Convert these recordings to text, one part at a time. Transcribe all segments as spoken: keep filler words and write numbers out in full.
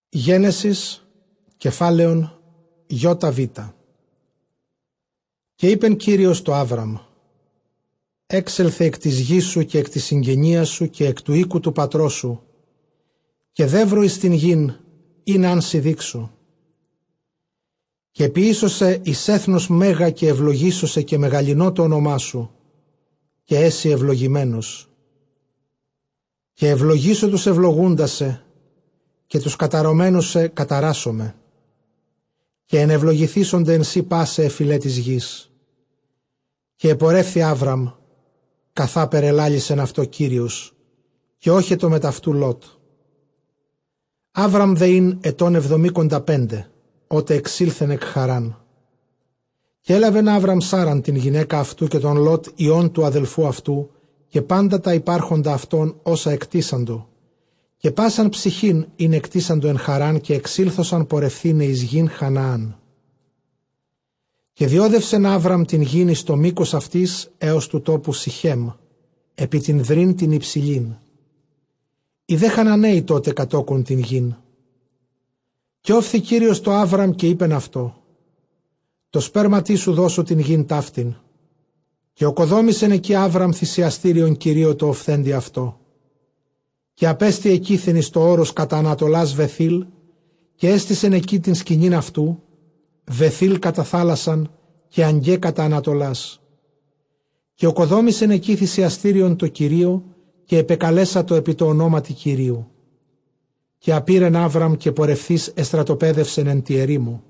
Γένεσης, κεφάλαιον Ιώτα Βήτα. Και είπεν Κύριος το Άβραμ, έξελθε εκ της γης σου και εκ της συγγενείας σου και εκ του οίκου του πατρός σου, και δεύρο εις την γην, ειν αν σοι δείξω. Και ποιήσωσε εις έθνος μέγα και ευλογήσωσε και μεγαλυνώ το όνομά σου, και έσυ ευλογημένος. Και ευλογήσω τους ευλογούντασε, και τους καταρωμένους σε καταράσομαι. Και ενευλογηθήσονται εν σύ πάσε εφηλέ της γης. Και επορεύθη Άβραμ, καθά περελάλησεν αυτό Κύριος, και όχι το μεταυτού Λότ. Άβραμ δε ειν ετών εβδομήκοντα πέντε, ότε εξήλθεν εκ Χαράν. Και έλαβεν Άβραμ Σάραν την γυναίκα αυτού και τον Λότ ιών του αδελφού αυτού, και πάντα τα υπάρχοντα αυτών όσα εκτίσαντο, και πάσαν ψυχήν ειν εκτίσαντο εν Χαράν, και εξήλθωσαν πορευθύνε εις γην Χαναάν. Και διόδευσεν Άβραμ την γην εις το μήκος αυτής έως του τόπου Σιχέμ, επί την δρύν την υψηλήν. Οι δε Χαναναίοι τότε κατόκουν την γην. Και όφθη Κύριος το Άβραμ και είπεν αυτό, το σπέρματί σου δώσω την γην ταύτην. Και οκοδόμησεν εκεί Άβραμ θυσιαστήριον Κυρίω το οφθέντι αυτό. Και απέστη εκείθεν εις το όρος κατά Ανατολάς Βεθήλ, και έστησεν εκεί την σκηνήν αυτού, Βεθήλ κατά θάλασσαν και Αγγέ κατά Ανατολάς. Και οκοδόμησεν εκεί θυσιαστήριον το Κυρίο, και επεκαλέσα το επί το ονόματι Κυρίου. Και απήρεν Άβραμ και πορευθείς εστρατοπέδευσεν εν τη ερήμου.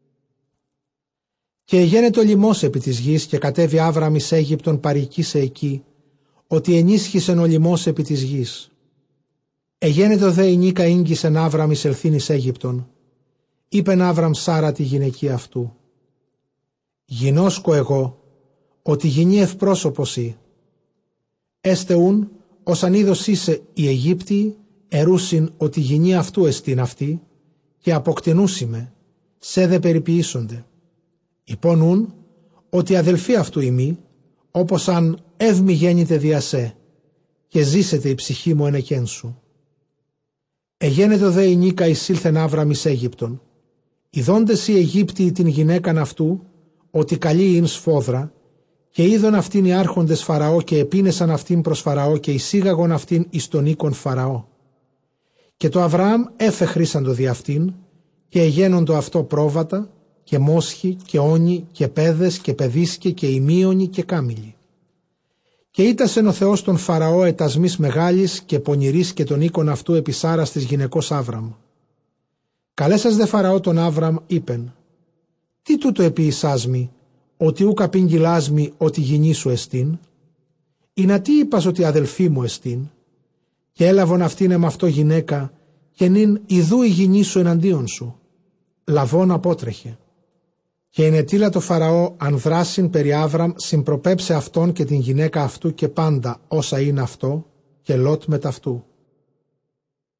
Και εγένετο λιμός επί της γης, και κατέβη Άβραμ εις Αίγυπτον παροικήσε εκεί, ότι ενίσχυσεν ο λιμός επί της γης. Εγένετο δε η νίκα ήγγισεν Άβραμ εις ελθύν εις Αίγυπτον. Είπεν Άβραμ Σάρα τη γυναική αυτού, γινώσκω εγώ, ότι γινή ευπρόσωπος ή. Έστε ούν, ως αν είδος είσαι οι Αιγύπτιοι, ερούσιν ότι γινή αυτού εστίν αυτή, και αποκτηνούσιμε, σε δε περιποιήσονται. Υπόνουν ότι αδελφοί αυτού ημί, όπως αν εύμη γέννητε δια σε, και ζήσετε η ψυχή μου εν εκέν σου. Εγένετο δε η νίκα εισήλθεν Άβραμ εις Αίγυπτον. Ιδώντες οι Αιγύπτιοι την γυναίκαν αυτού, ότι καλή ειν σφόδρα, και είδον αυτήν οι άρχοντες Φαραώ, και επίνεσαν αυτήν προς Φαραώ, και εισήγαγον αυτήν εις τον οίκον Φαραώ. Και το Αβραάμ έφεχρήσαντο δι' αυτήν, και εγένοντο αυτό πρόβατα, και μόσχοι, και όνοι, και πέδες, και παιδίσκε, και ημίωνοι, και κάμιλοι. Και ήτασεν ο Θεός τον Φαραώ ετασμής μεγάλης και πονηρής, και τον οίκον αυτού επί Σάρας της γυναικός Άβραμ. Καλέσας δε Φαραώ τον Άβραμ, είπεν, τι τούτο επίησάς μη, ότι ούκ απήγγειλάς μη ότι γυνή σου εστίν, ή να τι είπας ότι αδελφή μου εστίν, και έλαβον αυτήν εμ' αυτό γυναίκα, και νυν ιδού η γυνή σου εναντίον σου. Λαβών απότρεχε. Και ενετήλα το Φαραώ αν δράσιν περί Άβραμ, συμπροπέψε αυτόν και την γυναίκα αυτού και πάντα όσα είναι αυτό, και Λότ μετ' αυτού.